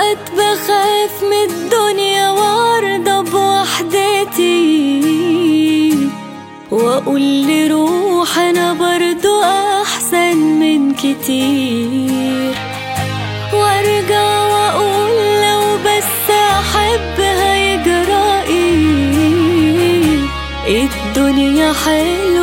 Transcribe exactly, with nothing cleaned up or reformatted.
اوقات بخاف من الدنيا وارضى بوحدتي، واقول لروح انا برضو احسن من كتير، وارجع واقول لو بس احب هيجرى ايه. الدنيا حلوة